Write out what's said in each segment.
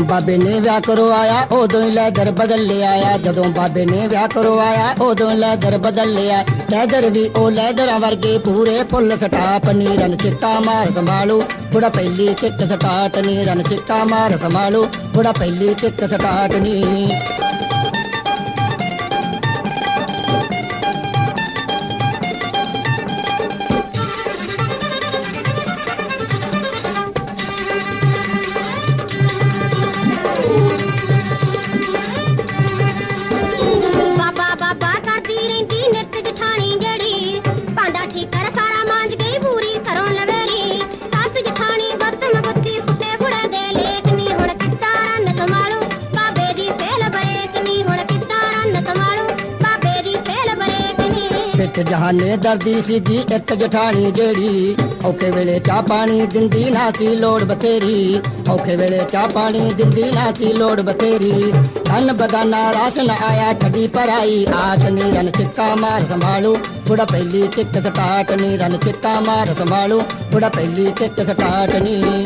ਬਾਬੇ ਨੇ ਵਿਆਹ ਕਰਵਾਇਆ ਉਦੋਂ ਹੀ ਲੈਦਰ ਬਦਲ ਲਿਆਇਆ। ਜਦੋਂ ਬਾਬੇ ਨੇ ਵਿਆਹ ਕਰਵਾਇਆ ਉਦੋਂ ਲੈਦਰ ਬਦਲ ਲਿਆ। ਲੈਦਰ ਵੀ ਉਹ ਲੈਦਰਾਂ ਵਰਗੇ ਪੂਰੇ ਫੁੱਲ ਸਟਾਪ ਨੀ ਰਨ ਚਿੱਟਾ ਮਾਰ ਸੰਭਾਲੂ ਬੁੜਾ ਪਹਿਲੀ ਕਿੱਕ ਸਟਾਟ ਨੀ ਰਨ ਚਿੱਟਾ ਮਾਰ ਸੰਭਾਲੂ ਬੁੜਾ ਪਹਿਲੀ ਕਿੱਕ ਸਟਾਟ ਨੀ। ਵਿੱਚ ਜਹਾਨੇ ਦਰਦੀ ਸੀਗੀ ਇੱਕ ਜਠਾਣੀ ਜਿਹੜੀ ਔਖੇ ਵੇਲੇ ਚਾਹ ਪਾਣੀ ਦਿੰਦੀ ਨਾ ਸੀ ਲੋੜ ਬਥੇਰੀ। ਔਖੇ ਵੇਲੇ ਚਾਹ ਪਾਣੀ ਦਿੰਦੀ ਨਾ ਸੀ ਲੋੜ ਬਥੇਰੀ। ਧਨ ਬਗਾਨਾ ਰਾਸ ਨ ਆਇਆ ਛੱਡੀ ਪਰਾਈ ਆਸ ਨੀ ਰਨ ਚਿੱਕਾ ਮਾਰ ਸੰਭਾਲੂ ਬੁੜਾ ਪਹਿਲੀ ਕਿੱਕ ਸਟਾਟ ਨੀ ਰਨ ਚਿੱਕਾ ਮਾਰ ਸੰਭਾਲੂ ਬੁੜਾ ਪਹਿਲੀ ਕਿੱਕ ਸਟਾਟ ਨੀ।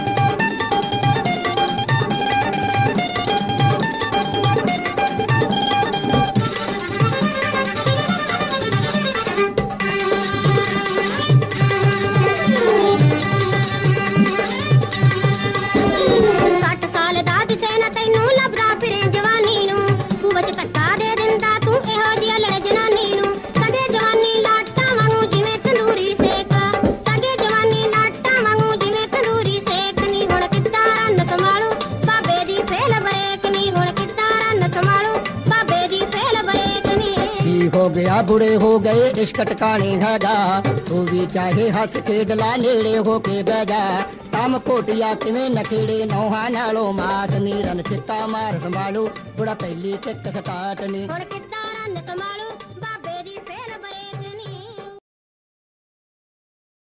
हो गया बुढ़े हो गए इश्क टकाने हैगा तू भी चाहे हस खेड ला नेड़े हो के बह जा। काम कोटिया किवें नखेड़े नौहा नालों मास नी रन चित्ता मार संभालू बुढ़ा पहली किक सटाट नी।